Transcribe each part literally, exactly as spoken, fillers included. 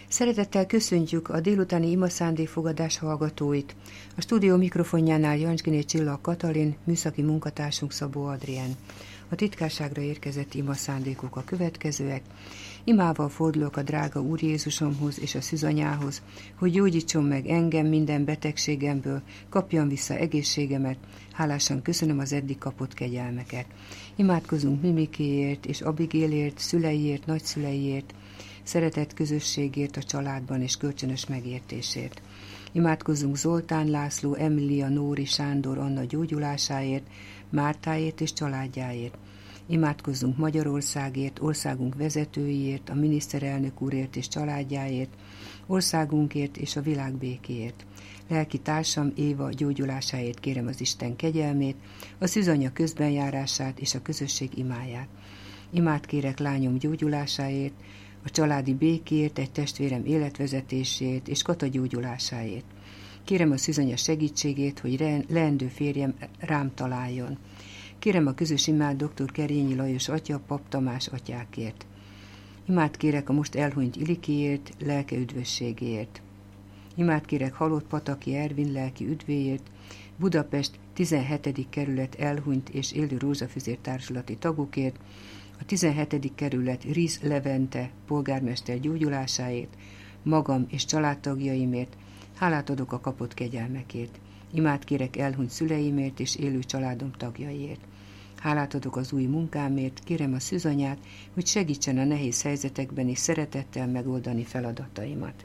Szeretettel köszöntjük a délutáni imaszándékfogadás hallgatóit. A stúdió mikrofonjánál Jancsginé Csilla Katalin, műszaki munkatársunk Szabó Adrien. A titkárságra érkezett imaszándékok a következőek. Imával fordulok a drága Úr Jézusomhoz és a szűzanyához, hogy gyógyítson meg engem minden betegségemből, kapjam vissza egészségemet, hálásan köszönöm az eddig kapott kegyelmeket. Imádkozunk Mimikéért és Abigélért, szüleiért, nagyszüleiért, szeretett közösségért a családban és kölcsönös megértésért. Imádkozzunk Zoltán, László, Emília, Nóri, Sándor, Anna gyógyulásáért, Mártáért és családjáért. Imádkozzunk Magyarországért, országunk vezetőiért, a miniszterelnök úrért és családjáért, országunkért és a világ békéért. Lelki társam Éva gyógyulásáért kérem az Isten kegyelmét, a szűzanya közbenjárását és a közösség imáját. Imát kérek lányom gyógyulásáért, a családi békért, egy testvérem életvezetését és Kata gyógyulásáért. Kérem a szűzanya segítségét, hogy leendő férjem rám találjon. Kérem a közös imát dr. Kerényi Lajos atya, Pap Tamás atyákért. Imát kérek a most elhunyt Ilikiért, lelke üdvösségéért. Imát kérek halott Pataki Ervin lelki üdvéért, Budapest tizenhetedik kerület elhunyt és élő rózsafüzér társulati tagokért, a tizenhetedik kerület Riz Levente polgármester gyógyulásáért, magam és családtagjaimért, hálát adok a kapott kegyelmekért. Imát kérek elhunyt szüleimért és élő családom tagjaiért. Hálát adok az új munkámért, kérem a szűzanyát, hogy segítsen a nehéz helyzetekben és szeretettel megoldani feladataimat.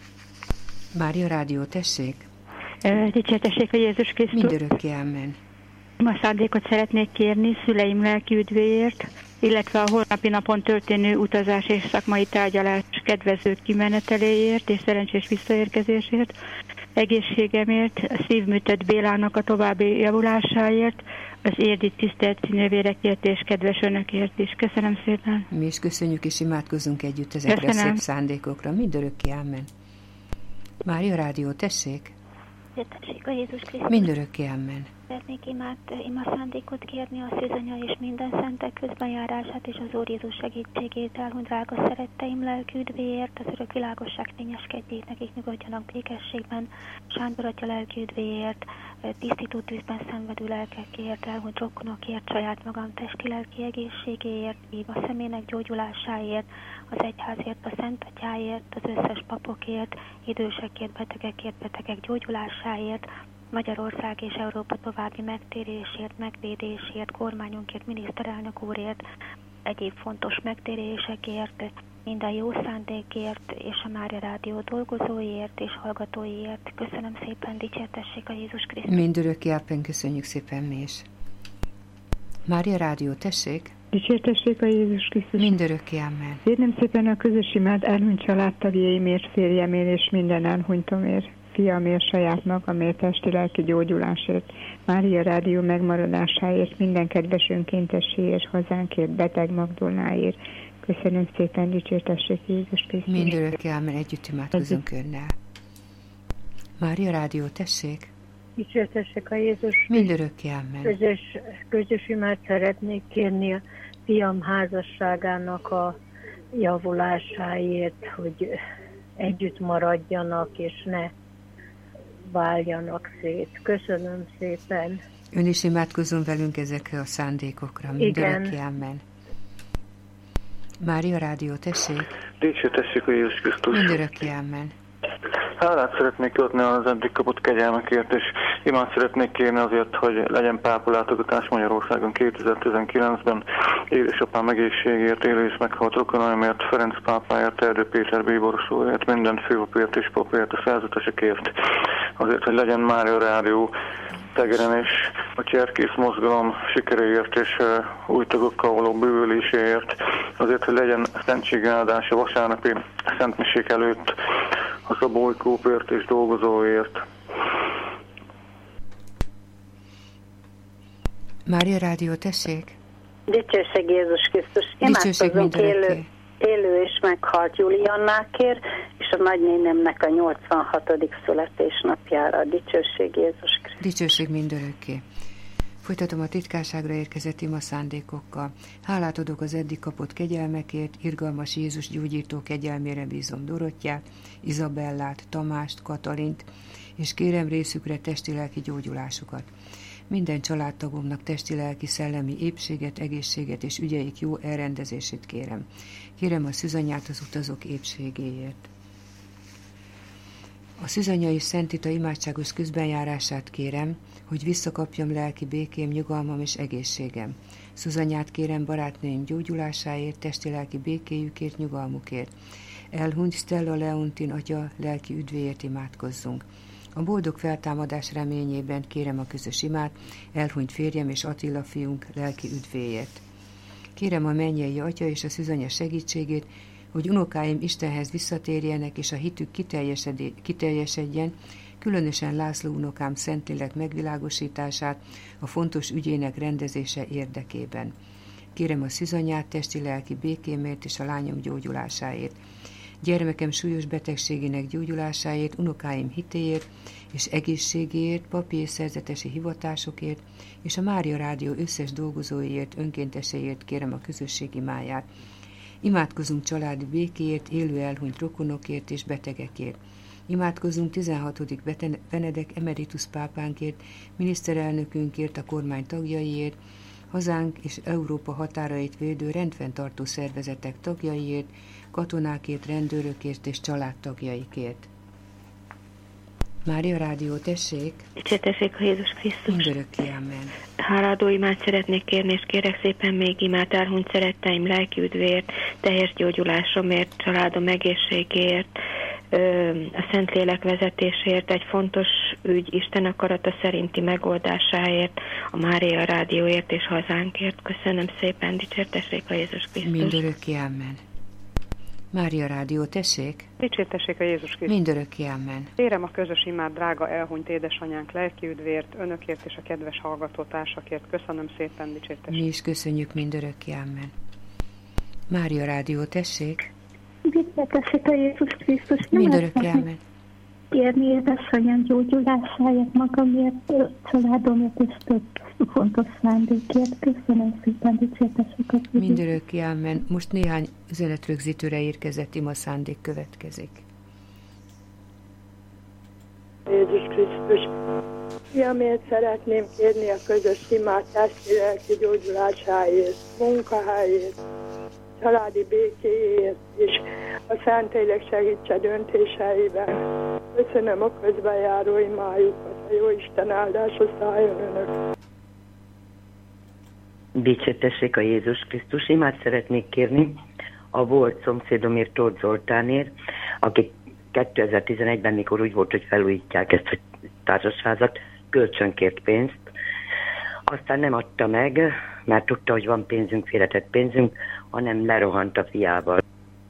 Mária Rádió, tessék! Dicsértessék a Jézus Krisztus! Mindörökké, amen. Ma szándékot szeretnék kérni szüleim lelki üdvéért, illetve a holnapi napon történő utazás és szakmai tárgyalás kedvező kimeneteléért és szerencsés visszaérkezésért, egészségemért, a szívműtött Bélának a további javulásáért, az érdi tisztelt színővérekért és kedves önökért is. Köszönöm szépen. Mi is köszönjük és imádkozunk együtt ezekre Köszönöm. a szép szándékokra. Mindörökké, amen. Mária Rádió, tessék! Tessék a Jézus Krisztus! Mindörökké, amen. Szeretnék imát, ima szándékot kérni a szűzanya és minden szentek közbenjárását és az Úr Jézus segítségét, elhunyt drága szeretteim lelki üdvéért, az örök világosság fényeskedjék, nekik nyugodjanak békességben, Sándor atya lelki üdvéért, tisztító tűzben szenvedő lelkekért, elhunyt rokonokért, saját magam testi lelki egészségéért, Éva személynek gyógyulásáért, az egyházért, a Szent Atyáért, az összes papokért, idősekért, betegekért, betegek gyógyulásáért, Magyarország és Európa további megtérésért, megvédésért, kormányunkért, miniszterelnök úrért, egyéb fontos megtérésekért, minden jó szándékért, és a Mária Rádió dolgozóiért és hallgatóiért. Köszönöm szépen, dicsértessék a Jézus Krisztus! Mindörökké, amen, köszönjük szépen mi is. Mária Rádió, tessék! Dicsértessék a Jézus Krisztus! Mindörökké, amen. Kérném szépen a közös imát elhunyt családtagjaimért, férjemért és minden elhunytomért, fiamért, saját magamért, testi lelki gyógyulásért, Mária Rádió megmaradásáért, minden kedves önkéntességért, hazánkért, beteg Magdolnáért. Köszönöm szépen, dicsértessék Jézus Krisztus! Mindörökké, amen, együtt imádkozunk önnel. Mária Rádió, tessék! Dicsértessék a Jézus! Mindörökké, amen. Közös, közös imát szeretnék kérni a fiam házasságának a javulásáért, hogy együtt maradjanak, és ne váljanak szét. Köszönöm szépen. Ön is imádkozzon velünk ezekre a szándékokra. Mindörökké, amen. Mária Rádió, tessék! Dicsértessék a Jézus Krisztus! Mindörökké, amen. Hálát szeretnék adni az eddig kapott kegyelmekért, és imát szeretnék kérni azért, hogy legyen pápalátogatás Magyarországon kétezer-tizenkilencben, édesapám egészségért, élő és meghalt rokonaimért, Ferenc pápáért, Erdő Péter bíborsóért, minden főpapért és papért, a szerzetesekért, azért, hogy legyen Mária Rádió Tegeren, és a cserkész mozgalom sikeréért és uh, új tagokkal való bővüléséért, azért, hogy legyen szentségáldása vasárnapi szentmisék előtt a Szabói Kópért és dolgozóért. Mária Rádió, tessék! Dicsőség Jézus Krisztus! Dicsőség élő, élő és meghalt Juliannákért, és a nagynénemnek a nyolcvanhatodik születésnapjára. Dicsőség Jézus Krisztus! Dicsőség mindörökké! Folytatom a titkárságra érkezett ima szándékokkal. Hálát adok az eddig kapott kegyelmekért, irgalmas Jézus gyógyító kegyelmére bízom Dorottyát, Izabellát, Tamást, Katalint, és kérem részükre testi-lelki gyógyulásukat. Minden családtagomnak testi-lelki szellemi épséget, egészséget és ügyeik jó elrendezését kérem. Kérem a szűzanyát az utazók épségéért. A szűzanya és Szentita imádságos közbenjárását kérem, hogy visszakapjam lelki békém, nyugalmam és egészségem. Szűzanyát kérem barátnőim gyógyulásáért, testi-lelki békéjükért, nyugalmukért. Elhunyt Stella Leontin atya lelki üdvéért imádkozzunk. A boldog feltámadás reményében kérem a közös imát, elhunyt férjem és Attila fiunk lelki üdvéért. Kérem a mennyei atya és a szűzanya segítségét, hogy unokáim Istenhez visszatérjenek, és a hitük kiteljesedjen, különösen László unokám Szentlélek megvilágosítását a fontos ügyének rendezése érdekében. Kérem a szűzanyát testi-lelki békémért és a lányom gyógyulásáért. Gyermekem súlyos betegségének gyógyulásáért, unokáim hitéért és egészségéért, papi és szerzetesi hivatásokért, és a Mária Rádió összes dolgozóiért, önkénteseért kérem a közösség imáját. Imádkozunk családi békéért, élő elhunyt rokonokért és betegekért. Imádkozunk tizenhatodik Benedek emeritus pápánkért, miniszterelnökünkért, a kormány tagjaiért, hazánk és Európa határait védő rendfenntartó szervezetek tagjaiért, katonákért, rendőrökért és családtagjaikért. Mária Rádió, tessék! Dicsértessék a Jézus Krisztus! Mindörökké, amen. Hálaadó imát szeretnék kérni, és kérek szépen még imát elhunyt szeretteim lelki üdvéért, teljes gyógyulásomért, családom egészségéért, a Szentlélek vezetésért, egy fontos ügy Isten akarata szerinti megoldásáért, a Mária Rádióért és hazánkért. Köszönöm szépen, dicsértessék a Jézus Krisztus! Mindörökké, amen. Mária Rádió, tessék! Dicsértessék a Jézus Krisztus! Mindörökké, amen. Kérem a közös imát drága elhunyt édesanyánk lelki üdvért, önökért és a kedves hallgatótársakért. Köszönöm szépen, dicsértessék! Mi is köszönjük, mindörökké, amen. Mária Rádió, tessék! Dicsértessék a Jézus Krisztus! Mindörökké, amen. Kérni édesanyám gyógyulásáért, magamért, családomért és több fontos szándékért. Köszönöm szépen, dicsértessék a Jézus! Mindörökké, amen. Most néhány üzenetrögzítőre érkezett ima szándék következik. Jézus Krisztus, fiamért szeretném kérni a közös imát testi-lelki gyógyulásáért, munkahelyért, családi békéért, és a Szentlélek segítse döntéseiben. Köszönöm a közbenjáró imájukat, a Jóisten áldása szálljon önök. Dicsértessék a Jézus Krisztus, imát szeretnék kérni a volt szomszédomért, Tóth Zoltánért, aki kétezer-tizenegyben, mikor úgy volt, hogy felújítják ezt a társasházat, kölcsönkért pénzt. Aztán nem adta meg, mert tudta, hogy van pénzünk, félretett pénzünk, hanem lerohant a fiával.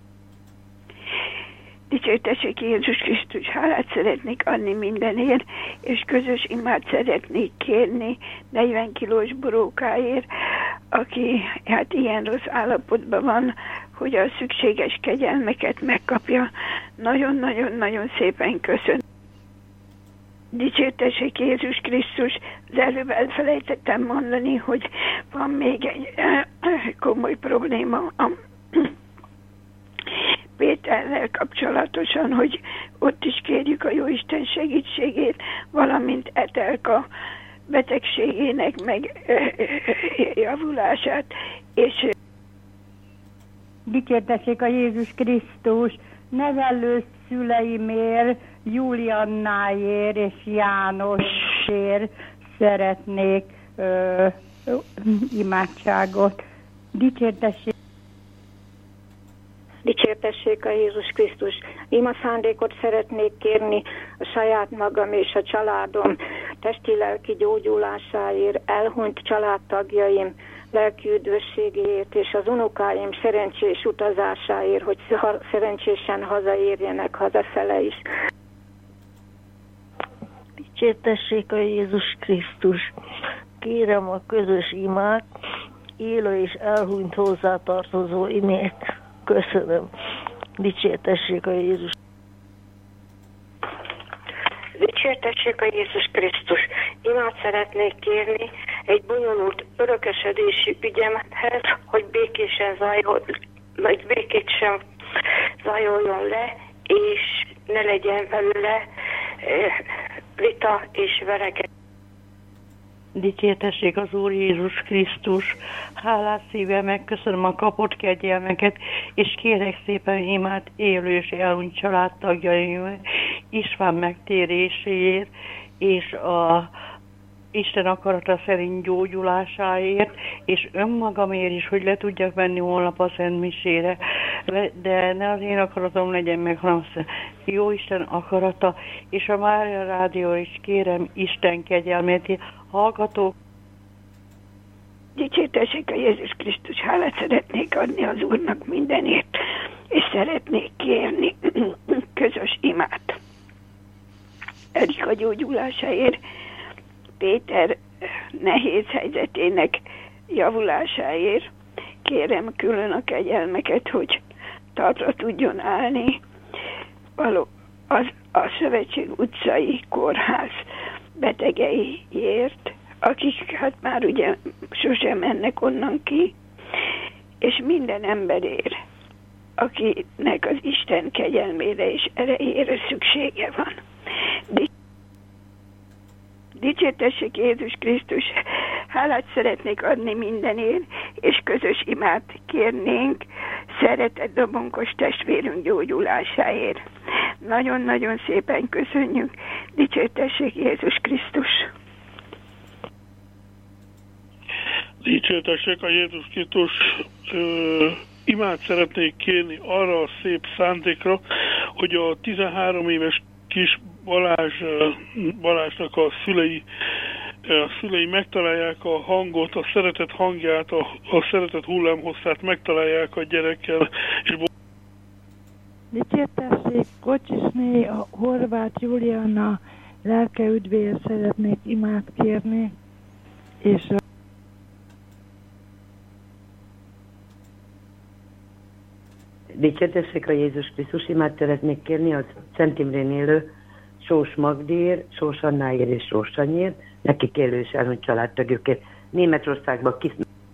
Dicsértessék Jézus Krisztus, hálát szeretnék adni mindenért, és közös imát szeretnék kérni negyven kilós borókáért, aki hát ilyen rossz állapotban van, hogy a szükséges kegyelmeket megkapja. Nagyon-nagyon-nagyon szépen köszönöm. Dicsértessék Jézus Krisztus, az előbb elfelejtettem mondani, hogy van még egy komoly probléma a Péterrel kapcsolatosan, hogy ott is kérjük a Jóisten segítségét, valamint Etelka betegségének meg javulását, és dicsértessék a Jézus Krisztus, nevelő szüleimért, Juliannáért és Jánosért szeretnék ö, imádságot. Dicsértessék. Dicsértessék a Jézus Krisztus. Ima szándékot szeretnék kérni a saját magam és a családom testi-lelki gyógyulásáért, elhunyt családtagjaim lelki üdvösségéért és az unokáim szerencsés utazásáért, hogy szerencsésen hazaérjenek hazafele is. Dicsértessék a Jézus Krisztus. Kérem a közös imát, élő és elhunyt hozzátartozó imét. Köszönöm. Dicsértessék a Jézus. Dicsértessék a Jézus Krisztus. Imát szeretnék kérni egy bonyolult örökösödési ügyemhez, hogy békésen zajol, vagy békésen zajoljon le, és ne legyen belőle vita és verekedés. Dicsértessék az Úr Jézus Krisztus. Hálás szívvel megköszönöm a kapott kegyelmeket, és kérek szépen imád élő és elhunyt családtagjaim István megtéréséért, és a Isten akarata szerint gyógyulásáért, és önmagamért is, hogy le tudjak menni holnap a Szent Misére. De ne az én akaratom legyen meg, hanem jó Isten akarata, és a Mária Rádió is kérem Isten kegyelmét, hallgatók. Dicsértessék a Jézus Krisztus, hálát szeretnék adni az Úrnak mindenért, és szeretnék kérni közös imát. Erika gyógyulásáért, Péter nehéz helyzetének javulásáért kérem külön a kegyelmeket, hogy talpra tudjon állni való az, a Szövetség utcai kórház betegeiért, akik hát már ugye sosem mennek onnan ki, és minden emberért, akinek az Isten kegyelmére és erejére szüksége van. Dicsértessék Jézus Krisztus, hálát szeretnék adni mindenért, és közös imát kérnénk szeretett dobonkos testvérünk gyógyulásáért. Nagyon-nagyon szépen köszönjük, dicsértessék Jézus Krisztus. Dicsértessék a Jézus Krisztus. Ö, imát szeretnék kérni arra a szép szándékra, hogy a tizenhárom éves kis Balázs, Balázsnak a szülei, a szülei megtalálják a hangot, a szeretet hangját, a, a szeretet hullámhosszát megtalálják a gyerekkel. És Dicsértessék Kocsisné, a Horváth Juliana lelke üdvéért szeretnék imát kérni, és a Dicsértessék a Jézus Krisztus, imát szeretnék kérni az Szent Imrén élő Sós Magdéért, Sós Annáért és Sós Sanyért, nekik élő és elhunyt családtagjukért. Németországban kis...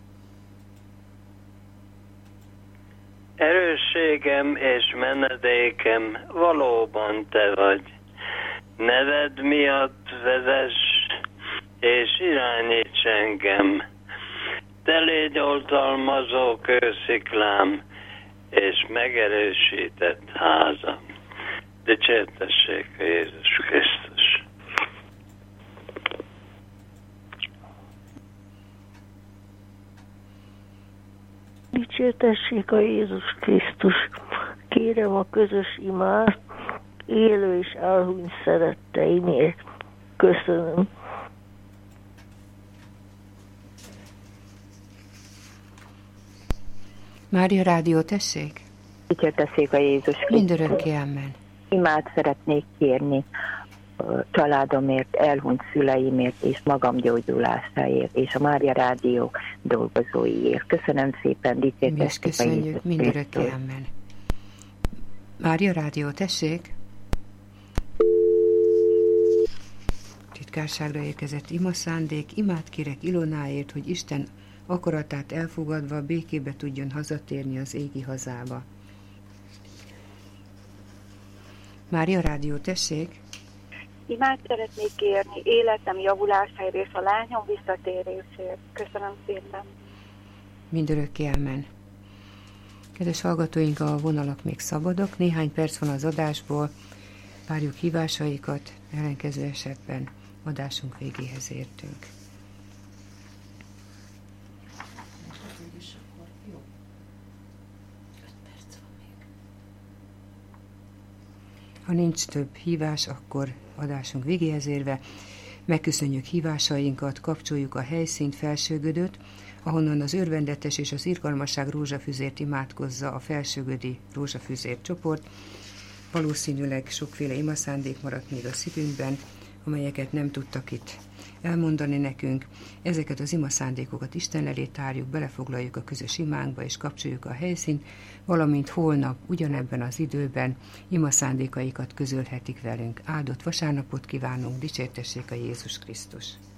Erősségem és menedékem valóban te vagy. Neved miatt vezess és irányíts engem. Te légy oltalmazó kősziklám és megerősített házam. Dicsértessék a Jézus Krisztus. Dicsértessék a Jézus Krisztus. Kérem a közös imát élő és elhunyt szeretteimért. Köszönöm. Mária Rádió, tessék? Dicsértessék a Jézus Krisztus. Mindörökké, amen. Imát szeretnék kérni a családomért, elhunyt szüleimért és magam gyógyulásáért, és a Mária Rádió dolgozóiért. Köszönöm szépen, dicsértessék a Jézus Krisztus. Köszönjük, mindörökké, amen. Mária Rádió, tessék? Titkárságra érkezett ima szándék, imát kérek Ilonáért, hogy Isten akaratát elfogadva békébe tudjon hazatérni az égi hazába. Mária Rádió, tessék! Imát szeretnék kérni életem javulásáért és a lányom visszatérésért. Köszönöm szépen! Mindörökké, amen. Kedves hallgatóink, a vonalak még szabadok, néhány perc van az adásból, várjuk hívásaikat, ellenkező esetben adásunk végéhez értünk. Ha nincs több hívás, akkor adásunk végéhez érve megköszönjük hívásainkat, kapcsoljuk a helyszínt, Felsőgödöt, ahonnan az örvendetes és az irgalmasság rózsafüzért imádkozza a Felsőgödi rózsafüzért csoport. Valószínűleg sokféle imaszándék maradt még a szívünkben, amelyeket nem tudtak itt elmondani nekünk. Ezeket az imaszándékokat Isten elé tárjuk, belefoglaljuk a közös imánkba és kapcsoljuk a helyszínt, valamint holnap ugyanebben az időben imaszándékaikat közölhetik velünk. Áldott vasárnapot kívánunk, dicsértessék a Jézus Krisztus!